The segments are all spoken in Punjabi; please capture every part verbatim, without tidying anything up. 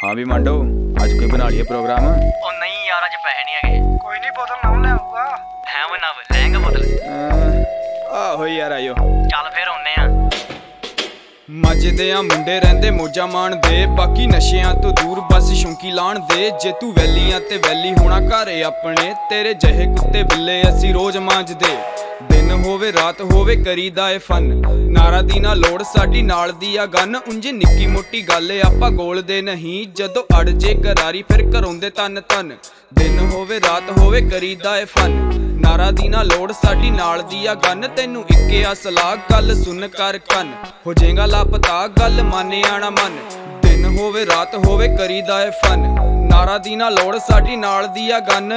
हाँ भी मांडो अज कोई बना लिया प्रोग्राम। ओ नहीं यार अज पैसे नहीं है। कोई नहीं बोतल नव ले आऊगा। है वो नव लेंगे बोतल। आहो यार आयो चल फिर आउने आ। मजदे आ मुंडे रहिंदे मौजा माणदे, बाकी नशियां तो दूर बस शौंकी लाण दे। जे तू वैली आ ते वैली होना घरे अपने, तेरे जहे कुत्ते बिल्ले असी रोज मांजदे। दिन होवे रात होवे करीदा ए फन, नारा दी ना लोड़ साडी नाल दी आ गन। उंज निक्की मोटी गल आपां गोलदे नहीं, जदों अड़ जे करारी फिर घरौंदे तन तन। दिन होवे रात होवे करीदा ए फन, नारा दी ना लोड़ साडी नाल दी आ गन। तैनू इक्के आ सलाह गल सुन कर कन, हो जाएगा लापता गल माने आना मन। दिन होवे रात होवे करीदा ए फन, नारा दी ना लोड़ साडी नाल दी आ गन।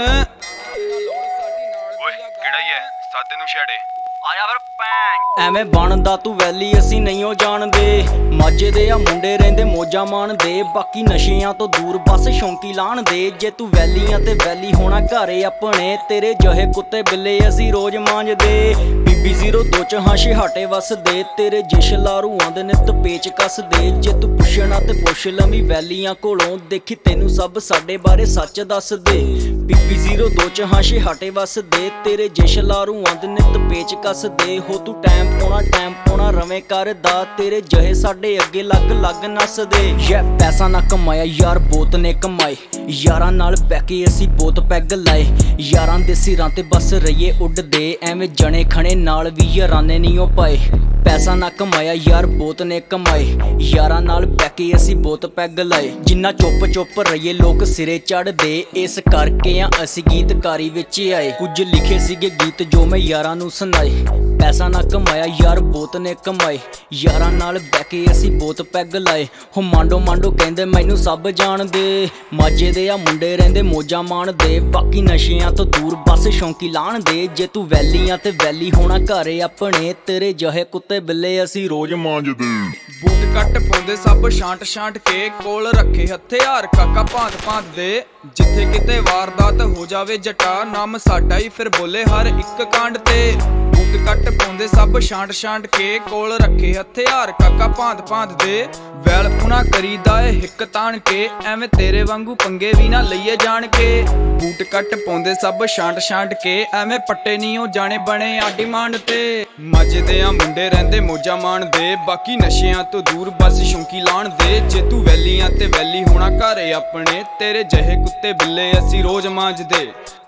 ओए किहड़ा ही है सादे नू छेड़े आया फिर पैंग। ਐਵੇਂ ਬਣਦਾ ਤੂੰ ਵੈਲੀ ਅਸੀਂ ਨਹੀਂ ਉਹ ਜਾਣਦੇ। ਮਾਝੇ ਦੇ ਆ ਮੁੰਡੇ ਰਹਿੰਦੇ ਮੋਜਾਂ ਮਾਣਦੇ, ਬਾਕੀ ਨਸ਼ਿਆਂ ਤੋਂ ਦੂਰ ਬਸ ਸ਼ੌਂਕੀ ਲਾਣ ਦੇ। ਜੇ ਤੂੰ ਵੈਲੀਆਂ ਤੇ ਵੈਲੀ ਹੋਣਾ ਘਰੇ ਆਪਣੇ, ਤੇਰੇ ਜਹੇ ਕੁੱਤੇ ਬਿੱਲੇ ਅਸੀਂ ਰੋਜ਼ ਮਾਂਜਦੇ। ਬੀਬੀ ਜ਼ੀਰੋ ਦੋ ਚ ਹਾਸ਼ੇ ਹਾਟੇ ਵਸਦੇ, ਤੇਰੇ ਜਿਸ਼ ਲਾਰੂਆਂ ਦੇ ਨਿੱਤ ਪੇਚ ਕੱਸਦੇ। ਜੇ ਤੂੰ ਪੁੱਛਣਾ ਤੇ ਪੁੱਛ ਲਵੀਂ ਵੈਲੀਆਂ ਕੋਲੋਂ, ਦੇਖੀ ਤੈਨੂੰ ਸਭ ਸਾਡੇ ਬਾਰੇ ਸੱਚ ਦੱਸਦੇ। ਬੀਬੀ ਜ਼ੀਰੋ ਦੋ ਚ ਹਾਸ਼ੇ ਹਾਟੇ ਵਸਦੇ, ਤੇਰੇ ਜਿਸ਼ ਲਾਰੂਆਂ ਦੇ ਨਿੱਤ ਪੇਚ ਕੱਸਦੇ। ਹੋ ਤੂੰ ਟਾਈਮ ਪਾਉਣਾ ਟਾਈਮ ਪਾਉਣਾ ਰਵੇਂ ਕਰਦਾ, ਤੇਰੇ ਜਹੇ ਸਾਡੇ ਅੱਗੇ ਲੱਗ ਲੱਗ ਨੱਸਦੇ। ਯਾ ਪੈਸਾ ਨਾ ਕਮਾਇਆ ਯਾਰ ਬੋਤ ਨੇ ਕਮਾਏ, ਯਾਰਾਂ ਨਾਲ ਬਹਿ ਕੇ ਅਸੀਂ ਬੋਤ ਪੈਗ ਲਾਏ। ਯਾਰਾਂ ਦੇ ਸਿਰਾਂ ਤੇ ਬਸ ਰਹੀਏ ਉੱਡਦੇ, ਐਵੇਂ ਜਣੇ ਖਣੇ ਨਾਲ ਵੀ ਯਾਰਾਨੇ ਨਹੀਂ ਉਹ ਪਾਏ। ਪੈਸਾ ਨਾ ਕਮਾਇਆ ਯਾਰ ਬੋਤ ਨੇ ਕਮਾਏ, ਯਾਰਾਂ ਨਾਲ ਬਹਿ ਕੇ ਅਸੀਂ ਬੋਤ ਪੈਗ ਲਾਏ। ਜਿੰਨਾ ਚੁੱਪ ਚੁੱਪ ਰਹੀਏ ਲੋਕ ਸਿਰੇ ਚੜਦੇ, ਇਸ ਕਰਕੇ ਆ ਅਸੀਂ ਗੀਤਕਾਰੀ ਵਿੱਚ ਆਏ। ਕੁਝ ਲਿਖੇ ਸੀਗੇ ਗੀਤ ਜੋ ਮੈਂ ਯਾਰਾਂ ਨੂੰ ਸੁਣਾਏ। ਪੈਸਾ ਨਾ ਕਮਾਇਆ ਯਾਰ ਬੋਤ ਨੇ ਕਮਾਏ, ਯਾਰਾਂ ਨਾਲ ਬਹਿ ਕੇ ਅਸੀਂ ਬੋਤ ਪੈਗ ਲਾਏ। ਹੋ ਮਾਂਡੋ ਮਾਂਡੋ ਕਹਿੰਦੇ ਮੈਨੂੰ ਸਭ ਜਾਣਦੇ, ਮਾਝੇ ਦੇ ਆ ਮੁੰਡੇ ਰਹਿੰਦੇ ਮੋਜਾਂ ਮਾਣਦੇ। ਬਾਕੀ ਨਸ਼ਿਆਂ ਤੋਂ ਦੂਰ ਬਸ ਸ਼ੌਂਕੀ ਲਾਣ ਦੇ। ਜੇ ਤੂੰ ਵੈਲੀਆਂ ਤੇ ਵੈਲੀ ਹੋਣਾ ਘਰੇ ਆਪਣੇ, ਤੇਰੇ ਜਹੇ ਕੁੱਤੇ ਬਿੱਲੇ ਅਸੀਂ ਰੋਜ਼ ਮਾਂਜਦੇ। ਬੂਟ ਕੱਟ ਪਾਉਂਦੇ ਸਭ ਛਾਂਟ ਛਾਂਟ ਕੇ, ਕੋਲ ਰੱਖੇ ਹਥਿਆਰ ਕਾਕਾ ਭਾਂਤ ਭਾਂਤ ਦੇ। ਜਿੱਥੇ ਕਿਤੇ ਵਾਰਦਾਤ ਹੋ ਜਾਵੇ ਜਟਾ, ਨਾਮ ਸਾਡਾ ਹੀ ਫਿਰ ਬੋਲੇ ਹਰ ਇੱਕ ਕਾਂਡ ਤੇ। ਬੂਟ ਕੱਟ ਪਾਉਂਦੇ ਸਭ ਛਾਂਟ ਛਾਂਟ ਕੇ, ਕੋਲ ਰੱਖੇ ਹਥਿਆਰ ਕਾਕਾ ਭਾਂਤ ਭਾਂਤ ਦੇ। ਵੈਲ ਪੁਣਾ ਕਰੀਦਾ ਏ ਹਿੱਕ ਤਾਣ ਕੇ, ਐਵੇਂ ਤੇਰੇ ਵਾਂਗੂ ਪੰਗੇ ਵੀ ਨਾ ਲਈਏ ਜਾਣ ਕੇ। ਬੂਟ ਕੱਟ ਪਾਉਂਦੇ ਸਭ ਛਾਂਟ ਛਾਂਟ ਕੇ, ਐਵੇਂ ਪੱਟੇ ਨਹੀਂ ਉਹ ਜਾਣੇ ਬਣੇ ਆਡੀ ਮਾਂਡ ਤੇ। ਮੱਜਦੇ ਆ ਮੁੰਡੇ ਰਹਿੰਦੇ ਮੋਜਾਂ ਮਾਣਦੇ, ਬਾਕੀ ਨਸ਼ਿਆਂ ਤੋਂ ਦੂਰ ਬਸ ਸ਼ੌਂਕੀ ਲਾਣ ਦੇ। ਜੇ ਤੂੰ ਵੈਲੀਆਂ ਤੇ ਵੈਲੀ ਹੋਣਾ ਘਰੇ ਆਪਣੇ, ਤੇਰੇ ਜਹੇ ਕੁੱਤੇ ਬਿੱਲੇ ਅਸੀਂ ਰੋਜ਼ ਮਾਂਜਦੇ।